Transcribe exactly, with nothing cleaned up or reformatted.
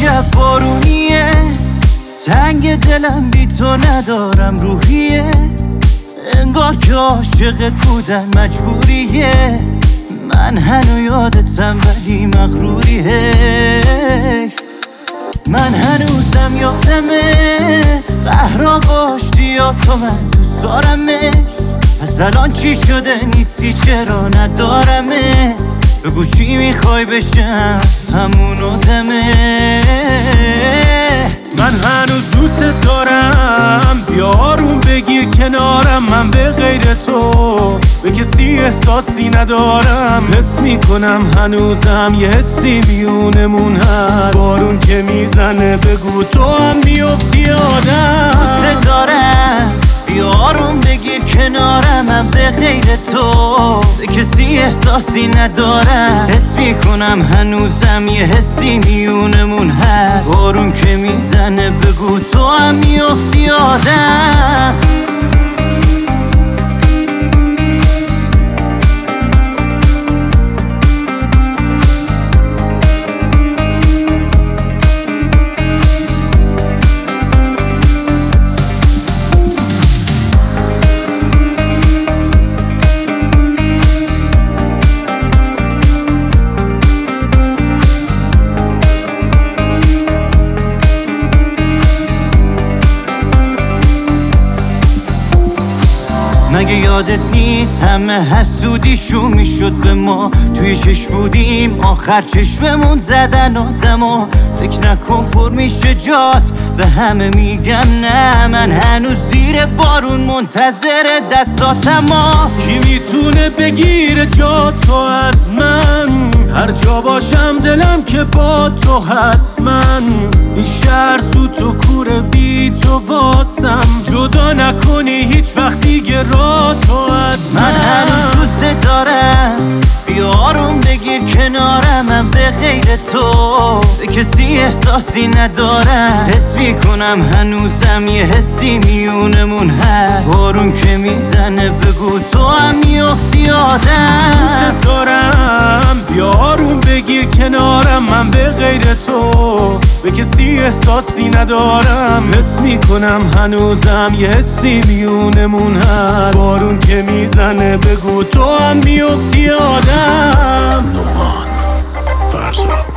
عجب بارونیه، تنگ دلم بی تو ندارم روحیه، انگار که عاشقت بودن مجبوریه، من هنو یادتم ولی مغروریه، من هنوزم یادمه قهرا باشتی یا تو من دوست دارمش، پس الان چی شده نیستی چرا ندارمت، بگو چی میخوای بشم همون آدمه. من هنوز دوست دارم، بیا آروم بگیر کنارم، من به غیر تو به کسی احساسی ندارم، حس میکنم هنوزم یه حسی میونمون هست، بارون که میزنه بگو تو هم میافتی آدم. دوست دارم بیا آروم بگیر کنارم، من به غیر تو به کسی احساسی ندارم، حس میکنم هنوزم یه حسی میونمون هست، بارون که میزنه بگو تو هم میافتی آدم. مگه یادت نیست همه حسودیشون میشد به ما، توی چشم بودیم آخر چشممون زدن آدما، فکر نکن پر میشه جات به همه میگم نه، من هنوز زیر بارون منتظر دستاتما. کی میتونه بگیره جا تو از من، هر جا باشم دلم که با تو هست، من این شهر سوت و کوره بی تو واسم، جدا نکنی هیچ وقت دیگه را تو از من. من هنوز دوست دارم بیا آروم بگیر کنارم، من به غیر تو به کسی احساسی ندارم، حس میکنم هنوزم یه حسی میونمون هست، بارون که میزنه بگو تو هم میافتی آدم. دوست دارم بیا آروم بگیر کنارم، من به غیر تو به کسی احساسی ندارم، حس میکنم هنوزم یه حسی میونمون هست، بارون که میزنه بگو تو هم میافتی آدم. نومان فرزاد